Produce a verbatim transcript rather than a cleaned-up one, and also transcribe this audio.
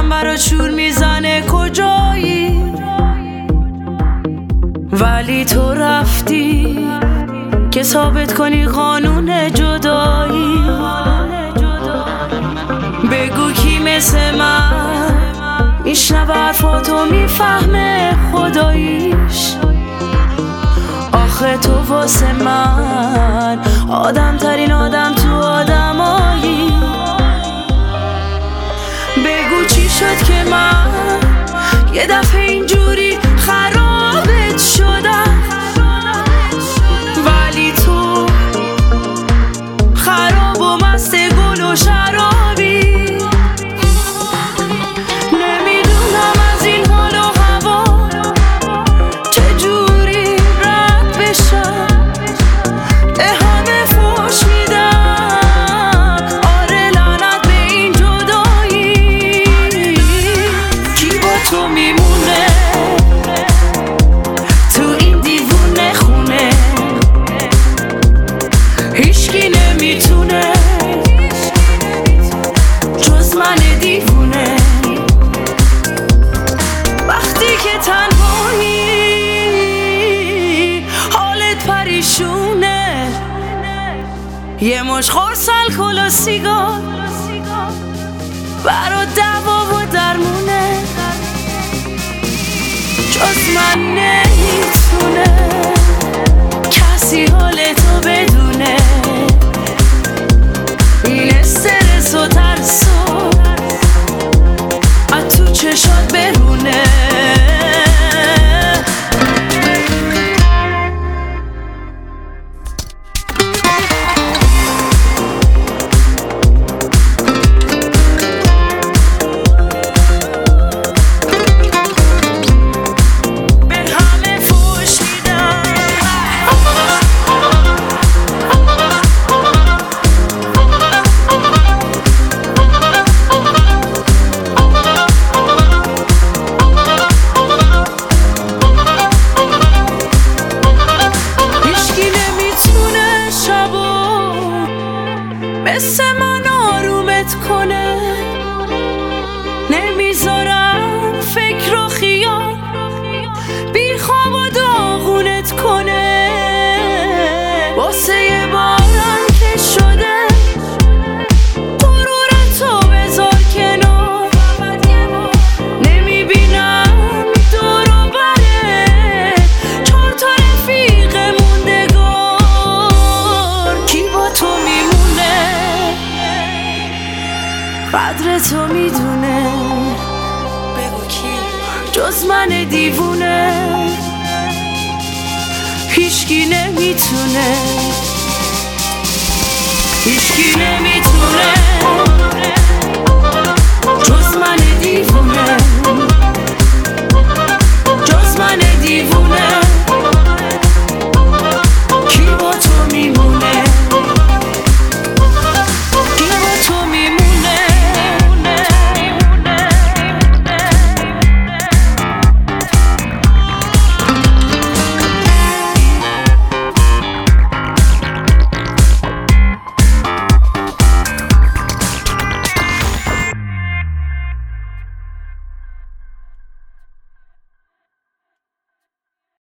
دلم برا شور میزنه کجایی، ولی تو رفتی که ثابت کنی قانون جدایی. بگو کی مثل من میشنوه حرفاتو میفهمه خداییش. آخه تو واسه من آدم ترین آدم تو آدمایی. بگو چی شد که من یه دفعه اینجوری خرابت شدم، ولی تو خراب و مست گل و شرابی. نمیدونم از این حال و هوا چجوری رد بشم، به همه فوش میدم. آره لعنت به این جدایی. کی با تو میمونه تو این دیوونه خونه؟ هیچکی نمیتونه جز من دیوونه. وقتی که تنهایی حالت پریشونه، یه مش خورس الکل و سیگار برا دوا و درمونه. جز من نمیتونه کسی حالتو بدونه. این استرس و ترس و از تو چشات برونه. مثل من آرومت کنه، نمیذارم فکر و خیال بی خواب و داغونت کنه. واسه یه بارم که شده غرورتو بذار کنار. نمیبینم دور و بره چهار تا رفیق موندگار. کی با تو میمونه قدر تو میدونه؟ بگو کی جز من دیوونه؟ هیچکی نمیتونه، هیچکی نمیتونه